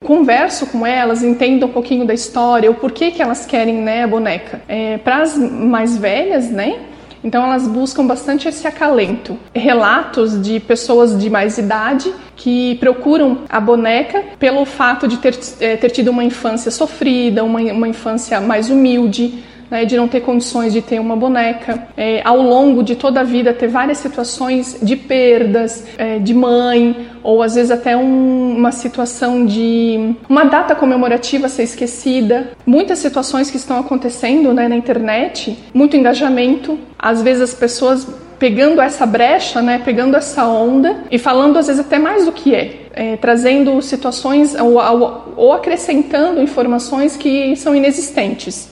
converso com elas, entendo um pouquinho da história, o porquê que elas querem, né, a boneca. Para as mais velhas, né, então elas buscam bastante esse acalento. Relatos de pessoas de mais idade que procuram a boneca pelo fato de ter tido uma infância sofrida, uma infância mais humilde, né, de não ter condições de ter uma boneca, ao longo de toda a vida ter várias situações de perdas de mãe, ou às vezes até uma situação de uma data comemorativa ser esquecida. Muitas situações que estão acontecendo, né, na internet, muito engajamento, às vezes as pessoas pegando essa brecha, né, pegando essa onda e falando às vezes até mais do que trazendo situações ou acrescentando informações que são inexistentes.